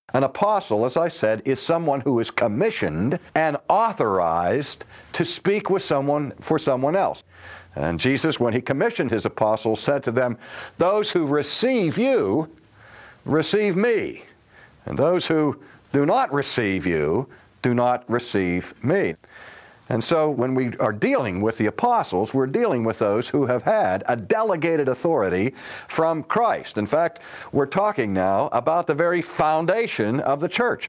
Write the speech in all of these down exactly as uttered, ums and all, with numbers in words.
An apostle, as I said, is someone who is commissioned and authorized to speak with someone for someone else. And Jesus, when he commissioned his apostles, said to them, "Those who receive you, receive me. And those who do not receive you, do not receive me." And so when we are dealing with the apostles, we're dealing with those who have had a delegated authority from Christ. In fact, we're talking now about the very foundation of the church.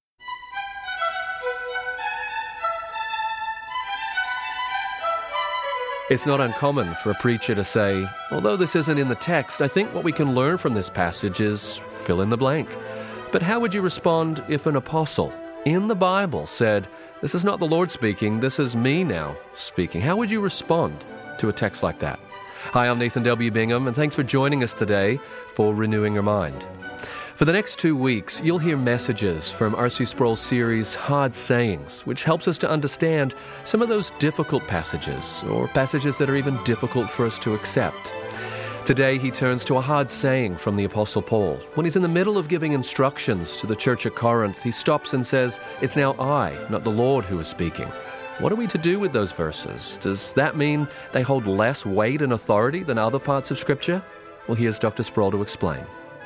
It's not uncommon for a preacher to say, although this isn't in the text, I think what we can learn from this passage is fill in the blank. But how would you respond if an apostle in the Bible said, "This is not the Lord speaking, this is me now speaking"? How would you respond to a text like that? Hi, I'm Nathan W. Bingham, and thanks for joining us today for Renewing Your Mind. For the next two weeks, you'll hear messages from R C Sproul's series, Hard Sayings, which helps us to understand some of those difficult passages, or passages that are even difficult for us to accept. Today, he turns to a hard saying from the Apostle Paul. When he's in the middle of giving instructions to the church at Corinth, he stops and says, "It's now I, not the Lord, who is speaking." What are we to do with those verses? Does that mean they hold less weight and authority than other parts of Scripture? Well, here's Doctor Sproul to explain.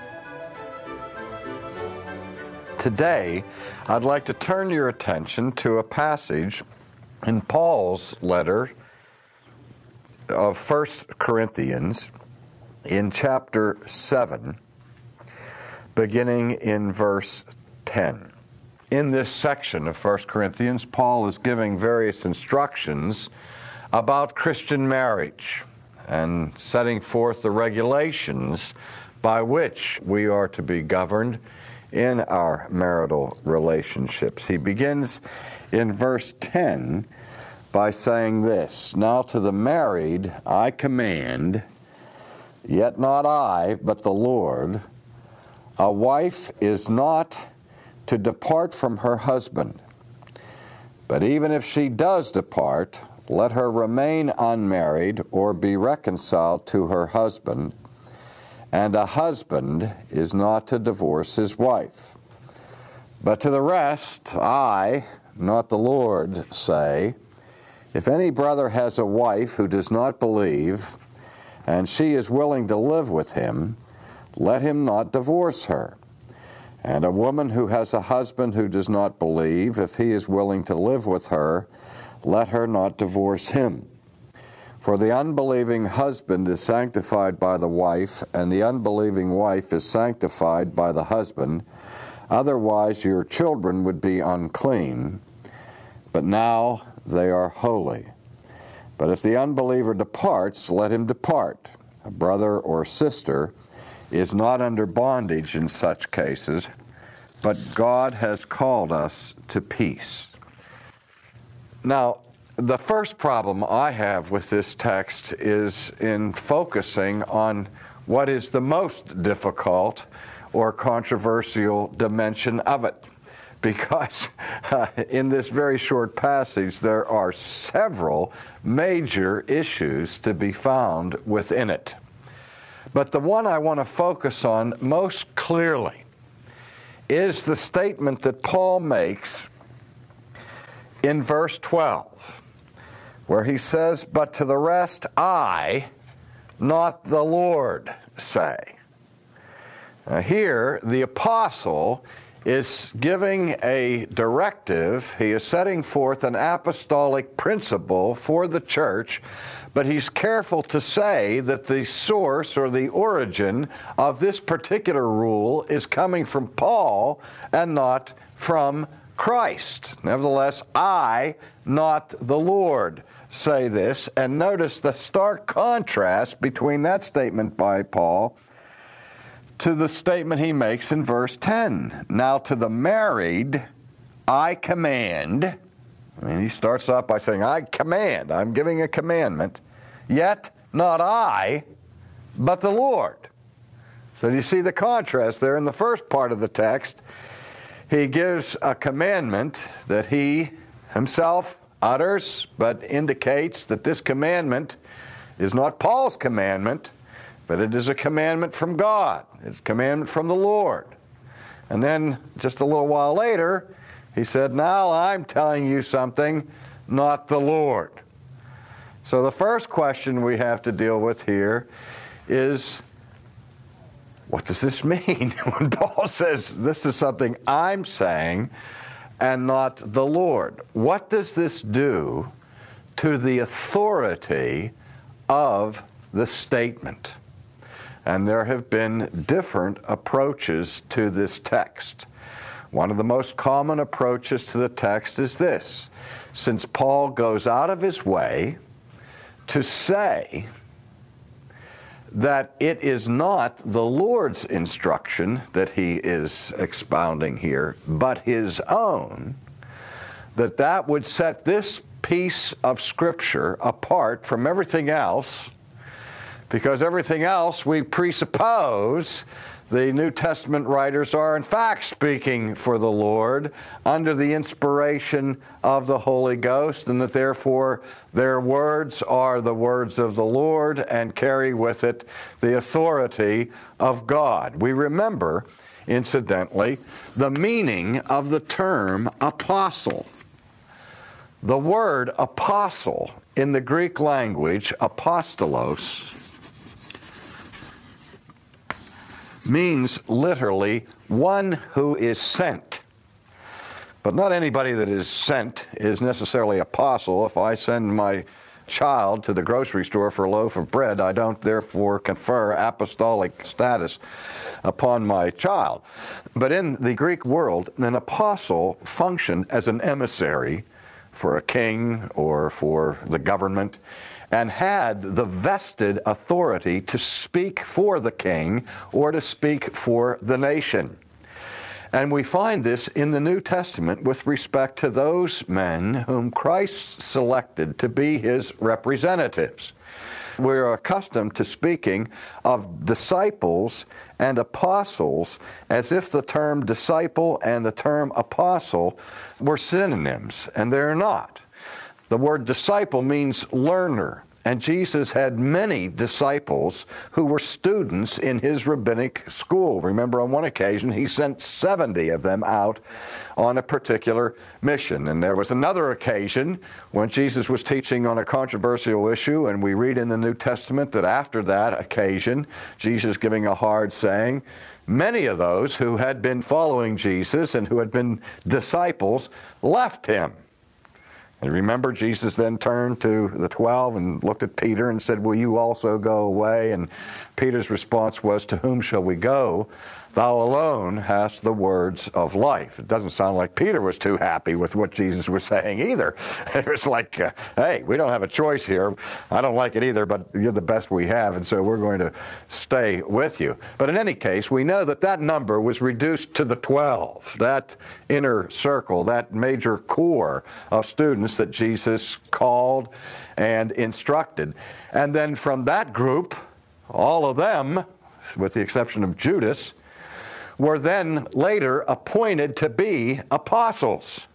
Today, I'd like to turn your attention to a passage in Paul's letter of First Corinthians in chapter seven, beginning in verse ten. In this section of First Corinthians, Paul is giving various instructions about Christian marriage and setting forth the regulations by which we are to be governed in our marital relationships. He begins in verse ten by saying this, "Now to the married I command, yet not I, but the Lord, a wife is not to depart from her husband. But even if she does depart, let her remain unmarried or be reconciled to her husband. And a husband is not to divorce his wife. But to the rest, I, not the Lord, say, if any brother has a wife who does not believe, and she is willing to live with him, let him not divorce her. And a woman who has a husband who does not believe, if he is willing to live with her, let her not divorce him. For the unbelieving husband is sanctified by the wife, and the unbelieving wife is sanctified by the husband. Otherwise your children would be unclean, but now they are holy. But if the unbeliever departs, let him depart. A brother or sister is not under bondage in such cases, but God has called us to peace." Now, the first problem I have with this text is in focusing on what is the most difficult or controversial dimension of it. Because uh, in this very short passage, there are several major issues to be found within it. But the one I want to focus on most clearly is the statement that Paul makes in verse twelve, where he says, "But to the rest I, not the Lord, say." Now here, the apostle is giving a directive. He is setting forth an apostolic principle for the church, but he's careful to say that the source or the origin of this particular rule is coming from Paul and not from Christ. Nevertheless, I, not the Lord, say this. And notice the stark contrast between that statement by Paul to the statement he makes in verse ten. "Now to the married I command." I mean, he starts off by saying, I command, I'm giving a commandment, yet not I, but the Lord. So do you see the contrast there? In the first part of the text, he gives a commandment that he himself utters, but indicates that this commandment is not Paul's commandment, but it is a commandment from God. It's a commandment from the Lord. And then just a little while later, he said, now I'm telling you something, not the Lord. So the first question we have to deal with here is, what does this mean when Paul says this is something I'm saying and not the Lord? What does this do to the authority of the statement? And there have been different approaches to this text. One of the most common approaches to the text is this: since Paul goes out of his way to say that it is not the Lord's instruction that he is expounding here, but his own, that that would set this piece of Scripture apart from everything else, because everything else we presuppose the New Testament writers are in fact speaking for the Lord under the inspiration of the Holy Ghost, and that therefore their words are the words of the Lord and carry with it the authority of God. We remember, incidentally, the meaning of the term apostle. The word apostle in the Greek language, apostolos, means literally one who is sent. But not anybody that is sent is necessarily apostle. If I send my child to the grocery store for a loaf of bread, I don't therefore confer apostolic status upon my child. But in the Greek world, an apostle functioned as an emissary for a king or for the government, and had the vested authority to speak for the king or to speak for the nation. And we find this in the New Testament with respect to those men whom Christ selected to be his representatives. We're accustomed to speaking of disciples and apostles as if the term disciple and the term apostle were synonyms, and they're not. The word disciple means learner, and Jesus had many disciples who were students in his rabbinic school. Remember, on one occasion, he sent seventy of them out on a particular mission. And there was another occasion when Jesus was teaching on a controversial issue, and we read in the New Testament that after that occasion, Jesus giving a hard saying, many of those who had been following Jesus and who had been disciples left him. And remember, Jesus then turned to the twelve and looked at Peter and said, will you also go away? And Peter's response was, to whom shall we go? Thou alone hast the words of life. It doesn't sound like Peter was too happy with what Jesus was saying either. It was like, uh, hey, we don't have a choice here. I don't like it either, but you're the best we have, and so we're going to stay with you. But in any case, we know that that number was reduced to the twelve, that inner circle, that major core of students that Jesus called and instructed. And then from that group, all of them, with the exception of Judas, were then later appointed to be apostles.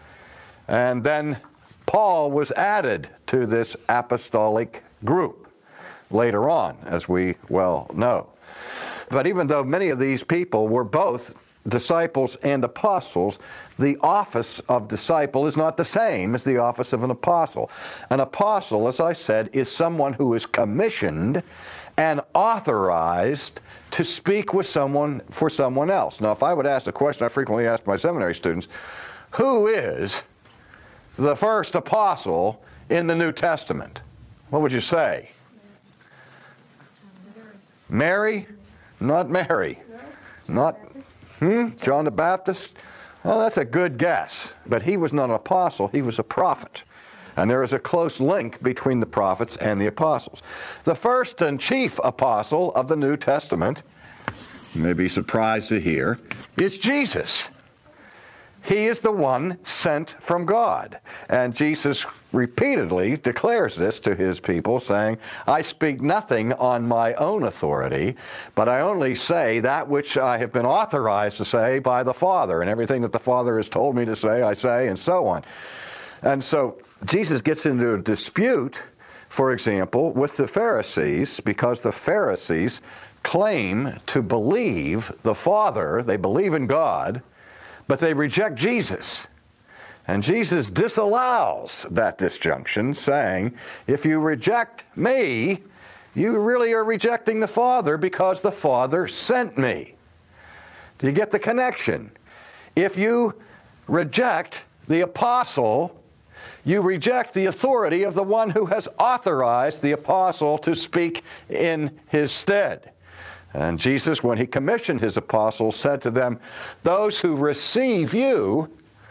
And then Paul was added to this apostolic group later on, as we well know. But even though many of these people were both disciples and apostles, the office of disciple is not the same as the office of an apostle. An apostle, as I said, is someone who is commissioned and authorized to speak with someone for someone else. Now, if I would ask the question I frequently ask my seminary students, who is the first apostle in the New Testament? What would you say? Mary? Not Mary. Not, hmm? John the Baptist? Well, that's a good guess. But he was not an apostle, he was a prophet. And there is a close link between the prophets and the apostles. The first and chief apostle of the New Testament, you may be surprised to hear, is Jesus. He is the one sent from God. And Jesus repeatedly declares this to his people, saying, I speak nothing on my own authority, but I only say that which I have been authorized to say by the Father. And everything that the Father has told me to say, I say, and so on. And so Jesus gets into a dispute, for example, with the Pharisees, because the Pharisees claim to believe the Father, they believe in God, but they reject Jesus. And Jesus disallows that disjunction, saying, if you reject me, you really are rejecting the Father because the Father sent me. Do you get the connection? If you reject the apostle, you reject the authority of the one who has authorized the apostle to speak in his stead. And Jesus, when he commissioned his apostles, said to them, those who receive you,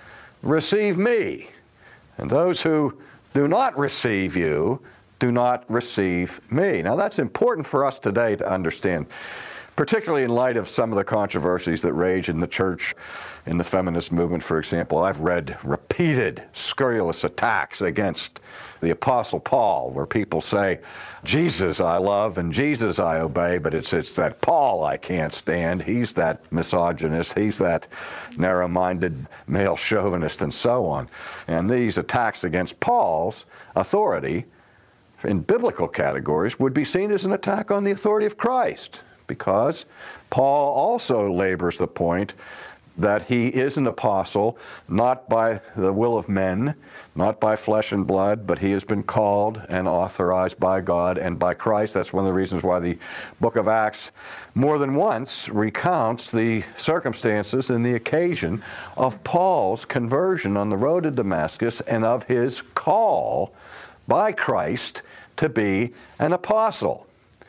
receive me. And those who do not receive you, do not receive me. Now that's important for us today to understand, particularly in light of some of the controversies that rage in the church, in the feminist movement, for example. I've read repeated scurrilous attacks against the Apostle Paul, where people say, Jesus I love and Jesus I obey, but it's it's that Paul I can't stand. He's that misogynist. He's that narrow-minded male chauvinist, and so on. And these attacks against Paul's authority in biblical categories would be seen as an attack on the authority of Christ, because Paul also labors the point that he is an apostle not by the will of men, not by flesh and blood, but he has been called and authorized by God and by Christ. That's one of the reasons why the book of Acts more than once recounts the circumstances and the occasion of Paul's conversion on the road to Damascus and of his call by Christ to be an apostle.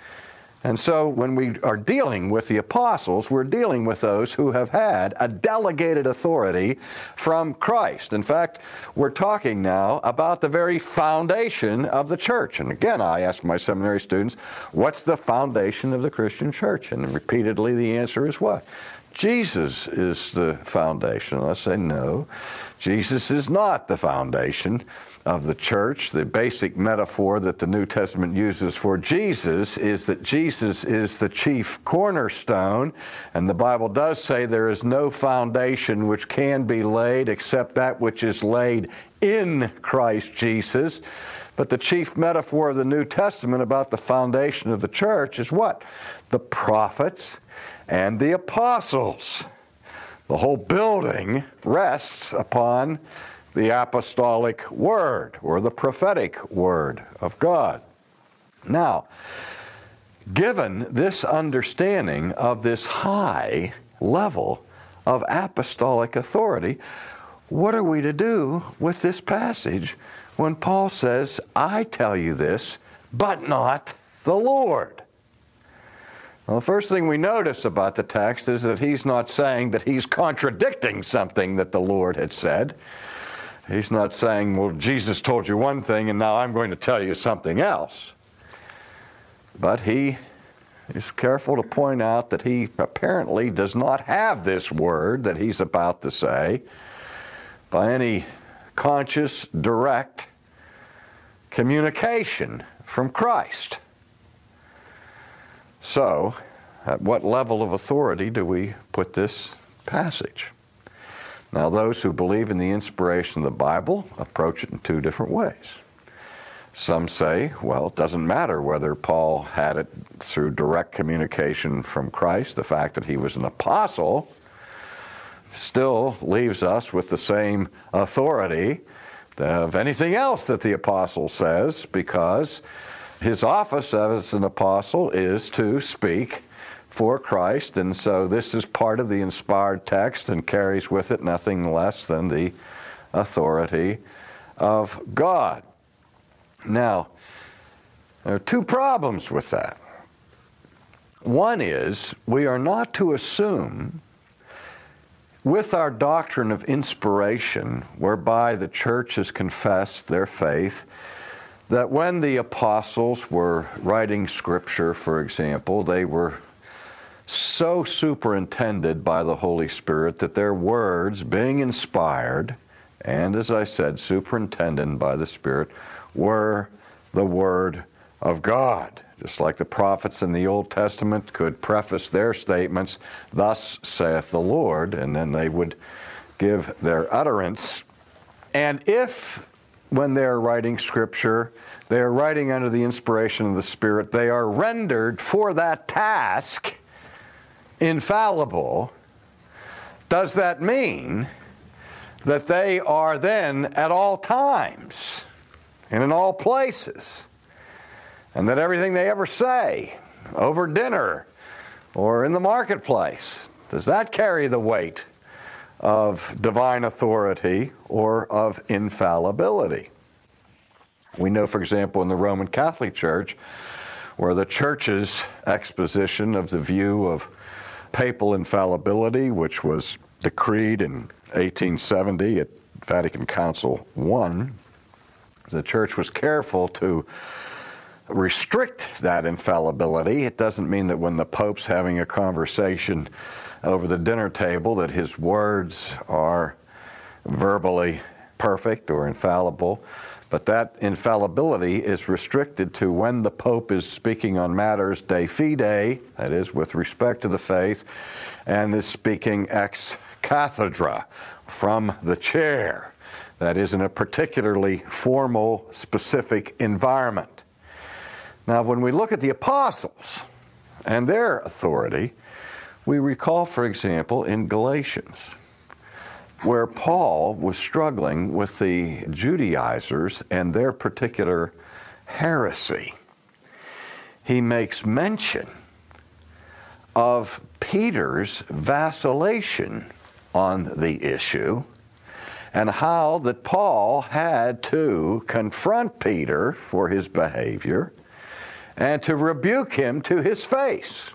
And so when we are dealing with the apostles, we're dealing with those who have had a delegated authority from Christ. In fact, we're talking now about the very foundation of the church. And again, I ask my seminary students, what's the foundation of the Christian church? And repeatedly the answer is what? Jesus is the foundation. And I say, no, Jesus is not the foundation of the church. The basic metaphor that the New Testament uses for Jesus is that Jesus is the chief cornerstone, and the Bible does say there is no foundation which can be laid except that which is laid in Christ Jesus. But the chief metaphor of the New Testament about the foundation of the church is what? The prophets and the apostles. The whole building rests upon the apostolic word, or the prophetic word of God. Now, given this understanding of this high level of apostolic authority, what are we to do with this passage when Paul says, I tell you this, but not the Lord? Well, the first thing we notice about the text is that he's not saying that he's contradicting something that the Lord had said. He's not saying, well, Jesus told you one thing and now I'm going to tell you something else. But he is careful to point out that he apparently does not have this word that he's about to say by any conscious, direct communication from Christ. So, at what level of authority do we put this passage? Now, those who believe in the inspiration of the Bible approach it in two different ways. Some say, well, it doesn't matter whether Paul had it through direct communication from Christ. The fact that he was an apostle still leaves us with the same authority of anything else that the apostle says, because his office as an apostle is to speak for Christ, and so this is part of the inspired text and carries with it nothing less than the authority of God. Now, there are two problems with that. One is, we are not to assume, with our doctrine of inspiration, whereby the church has confessed their faith, that when the apostles were writing Scripture, for example, they were so superintended by the Holy Spirit that their words, being inspired, and as I said, superintended by the Spirit, were the Word of God. Just like the prophets in the Old Testament could preface their statements, thus saith the Lord, and then they would give their utterance. And if when they're writing Scripture, they are writing under the inspiration of the Spirit. They are rendered for that task infallible. Does that mean that they are then at all times and in all places, and that everything they ever say over dinner or in the marketplace, does that carry the weight of divine authority or of infallibility? We know, for example, in the Roman Catholic Church, where the Church's exposition of the view of papal infallibility, which was decreed in eighteen seventy at Vatican Council one, the Church was careful to restrict that infallibility. It doesn't mean that when the Pope's having a conversation over the dinner table that his words are verbally perfect or infallible, but that infallibility is restricted to when the Pope is speaking on matters de fide, that is, with respect to the faith, and is speaking ex cathedra, from the chair, that is, in a particularly formal, specific environment. Now, when we look at the apostles and their authority, we recall, for example, in Galatians, where Paul was struggling with the Judaizers and their particular heresy. He makes mention of Peter's vacillation on the issue and how that Paul had to confront Peter for his behavior and to rebuke him to his face.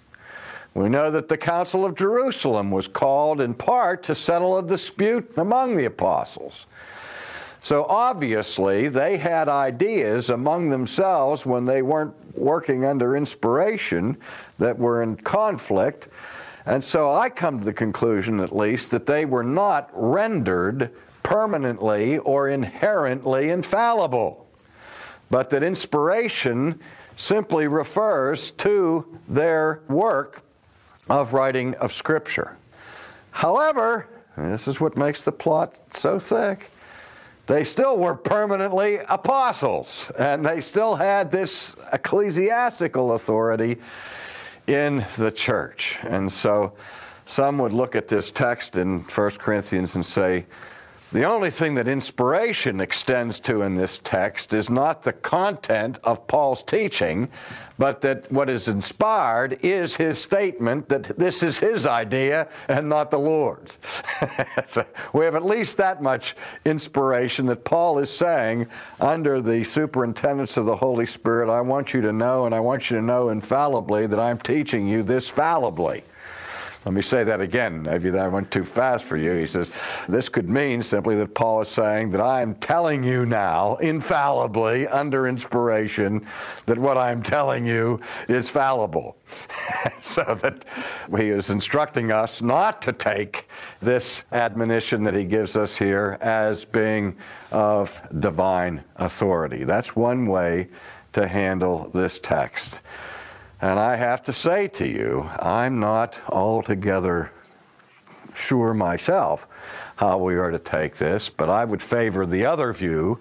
We know that the Council of Jerusalem was called in part to settle a dispute among the apostles. So obviously they had ideas among themselves when they weren't working under inspiration that were in conflict. And so I come to the conclusion, at least, that they were not rendered permanently or inherently infallible, but that inspiration simply refers to their work of writing of Scripture. However, and this is what makes the plot so thick, they still were permanently apostles, and they still had this ecclesiastical authority in the church. And so some would look at this text in First Corinthians and say, the only thing that inspiration extends to in this text is not the content of Paul's teaching, but that what is inspired is his statement that this is his idea and not the Lord's. So we have at least that much inspiration that Paul is saying, under the superintendence of the Holy Spirit, I want you to know, and I want you to know infallibly, that I'm teaching you this fallibly. Let me say that again. Maybe that went too fast for you. He says, this could mean simply that Paul is saying that I am telling you now, infallibly, under inspiration, that what I'm telling you is fallible. So that he is instructing us not to take this admonition that he gives us here as being of divine authority. That's one way to handle this text. And I have to say to you, I'm not altogether sure myself how we are to take this, but I would favor the other view,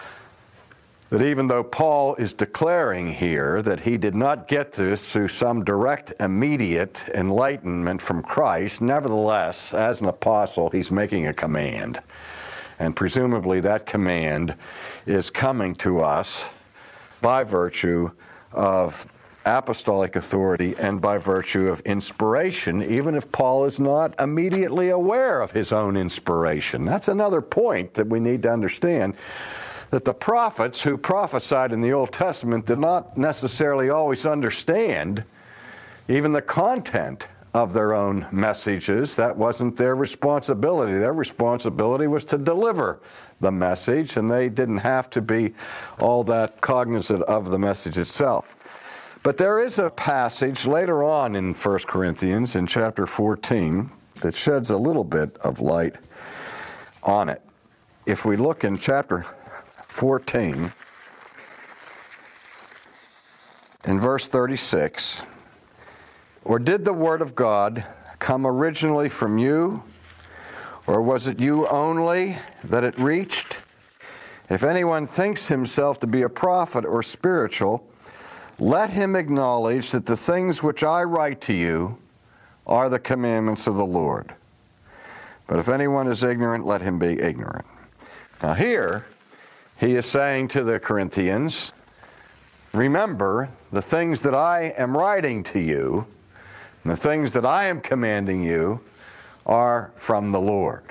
that even though Paul is declaring here that he did not get this through some direct, immediate enlightenment from Christ, nevertheless, as an apostle, he's making a command. And presumably that command is coming to us by virtue of apostolic authority and by virtue of inspiration, even if Paul is not immediately aware of his own inspiration. That's another point that we need to understand, that the prophets who prophesied in the Old Testament did not necessarily always understand even the content of their own messages. That wasn't their responsibility. Their responsibility was to deliver the message, and they didn't have to be all that cognizant of the message itself. But there is a passage later on in First Corinthians, in chapter fourteen, that sheds a little bit of light on it. If we look in chapter fourteen, in verse thirty-six, or did the word of God come originally from you, or was it you only that it reached? If anyone thinks himself to be a prophet or spiritual, let him acknowledge that the things which I write to you are the commandments of the Lord. But if anyone is ignorant, let him be ignorant. Now here, he is saying to the Corinthians, remember the things that I am writing to you, and the things that I am commanding you are from the Lord.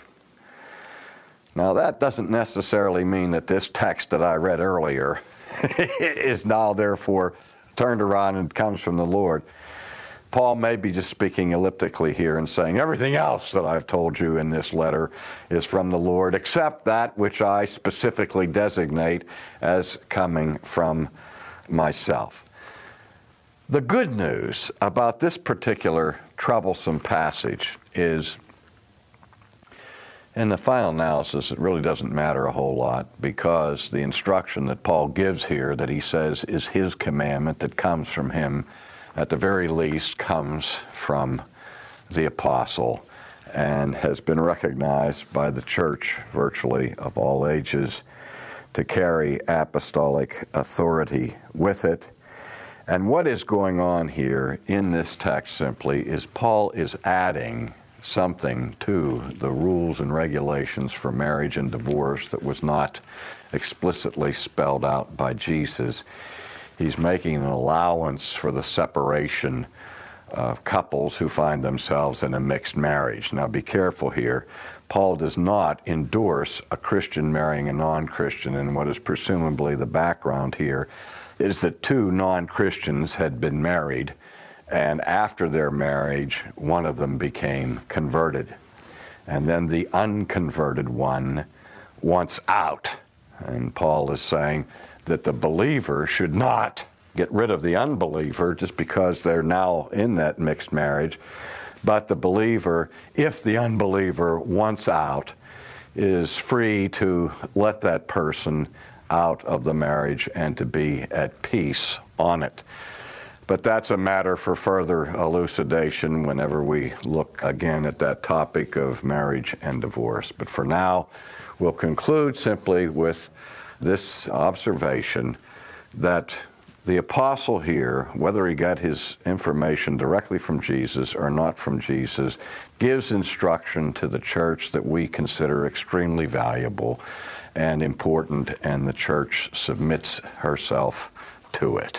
Now that doesn't necessarily mean that this text that I read earlier is now therefore turned around and comes from the Lord. Paul may be just speaking elliptically here and saying everything else that I've told you in this letter is from the Lord, except that which I specifically designate as coming from myself. The good news about this particular troublesome passage is, in the final analysis, it really doesn't matter a whole lot, because the instruction that Paul gives here that he says is his commandment that comes from him, at the very least comes from the apostle and has been recognized by the church virtually of all ages to carry apostolic authority with it. And what is going on here in this text simply is Paul is adding something to the rules and regulations for marriage and divorce that was not explicitly spelled out by Jesus. He's making an allowance for the separation of couples who find themselves in a mixed marriage. Now be careful here. Paul does not endorse a Christian marrying a non-Christian, and what is presumably the background here is that two non-Christians had been married, and after their marriage, one of them became converted. And then the unconverted one wants out. And Paul is saying that the believer should not get rid of the unbeliever just because they're now in that mixed marriage. But the believer, if the unbeliever wants out, is free to let that person out of the marriage and to be at peace on it. But that's a matter for further elucidation whenever we look again at that topic of marriage and divorce. But for now, we'll conclude simply with this observation that the apostle here, whether he got his information directly from Jesus or not from Jesus, gives instruction to the church that we consider extremely valuable and important, and the church submits herself to it.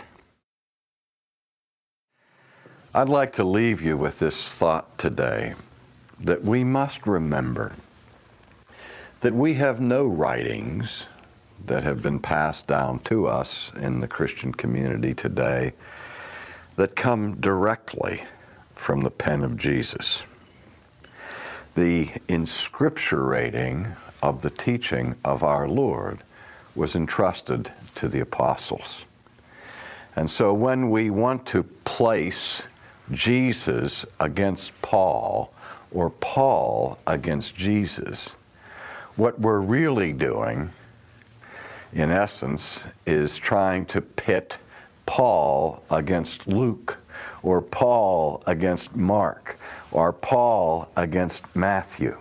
I'd like to leave you with this thought today, that we must remember that we have no writings that have been passed down to us in the Christian community today that come directly from the pen of Jesus. The inscripturating of the teaching of our Lord was entrusted to the apostles. And so when we want to place Jesus against Paul or Paul against Jesus, what we're really doing, in essence, is trying to pit Paul against Luke, or Paul against Mark, or Paul against Matthew.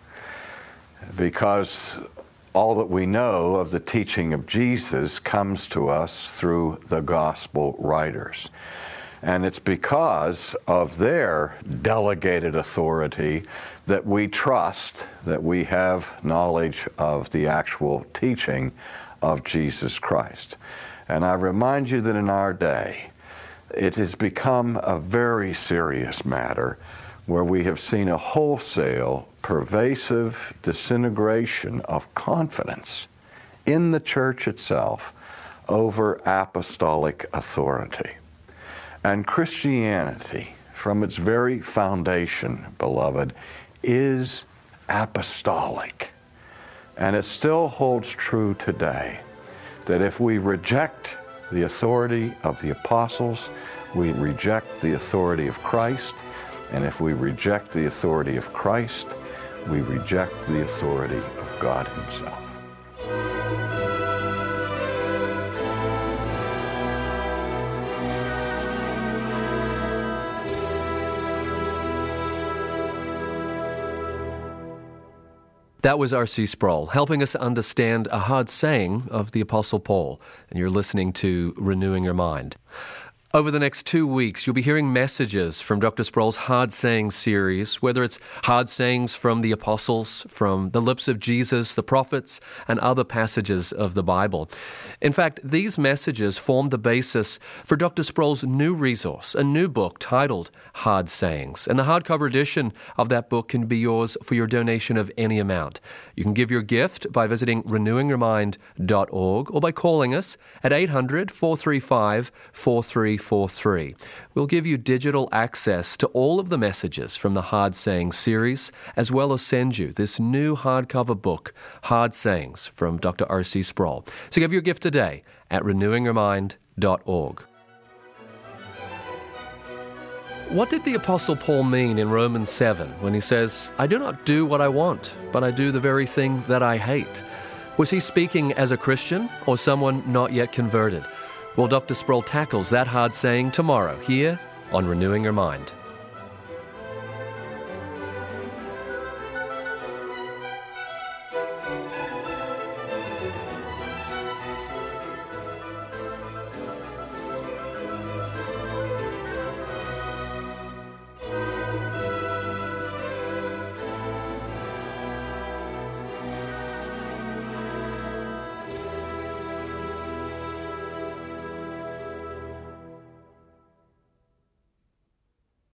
Because all that we know of the teaching of Jesus comes to us through the gospel writers. And it's because of their delegated authority that we trust that we have knowledge of the actual teaching of Jesus Christ. And I remind you that in our day, it has become a very serious matter where we have seen a wholesale, pervasive disintegration of confidence in the church itself over apostolic authority. And Christianity, from its very foundation, beloved, is apostolic. And it still holds true today that if we reject the authority of the apostles, we reject the authority of Christ. And if we reject the authority of Christ, we reject the authority of God Himself. That was R C Sproul, helping us understand a hard saying of the Apostle Paul. And you're listening to Renewing Your Mind. Over the next two weeks, you'll be hearing messages from Doctor Sproul's Hard Sayings series, whether it's hard sayings from the apostles, from the lips of Jesus, the prophets, and other passages of the Bible. In fact, these messages form the basis for Doctor Sproul's new resource, a new book titled Hard Sayings. And the hardcover edition of that book can be yours for your donation of any amount. You can give your gift by visiting renewing your mind dot org or by calling us at eight hundred, four three five, four three four three. We'll give you digital access to all of the messages from the Hard Sayings series, as well as send you this new hardcover book, Hard Sayings, from Doctor R C Sproul. So give your gift today at renewing your mind dot org. What did the Apostle Paul mean in Romans seven when he says, "I do not do what I want, but I do the very thing that I hate"? Was he speaking as a Christian or someone not yet converted? Well, Doctor Sproul tackles that hard saying tomorrow here on Renewing Your Mind.